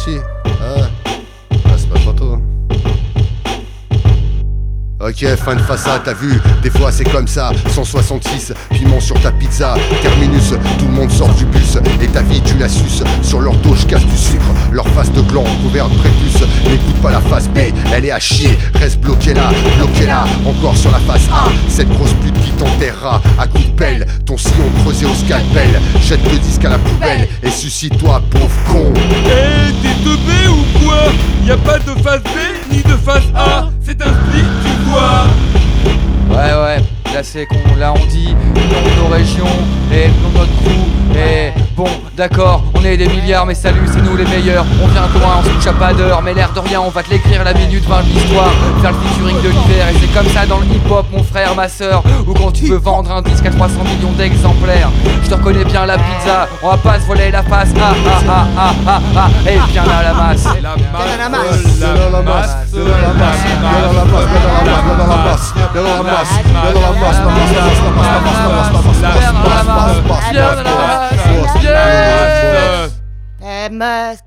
aussi. C'est pas trop. Ok, fin de façade, t'as vu, des fois c'est comme ça. 166, piment sur ta pizza. Terminus, tout le monde sort du bus. Et ta vie tu la suces. Sur leur dos je casse du sucre. Leur face de gland couvert de prépuce. N'écoute pas la face B, elle est à chier. Reste bloqué là, encore sur la face A. Cette grosse pute qui t'enterrera à coups de pelle. Ton sillon creusé au scalpel. Jette le disque à la poubelle et suicide-toi, pauvre con. T'es teubé ou quoi? Y'a pas de face B ni de face A. C'est un split, tu vois. Ouais, là c'est con, là on dit le nom de nos régions et le nom de notre crew. Et bon, d'accord, on est des milliards, mais salut, c'est nous les meilleurs. On vient de loin, on se couche à pas d'heure, mais l'air de rien, on va te l'écrire la minute 20 de l'histoire. Faire le featuring de l'hiver, et c'est comme ça dans le hip-hop, mon frère, ma soeur. Ou quand tu veux vendre un disque à 300 millions d'exemplaires. Je te reconnais bien la pizza, on va pas se voler la face. Et bien là la masse. La masse. Must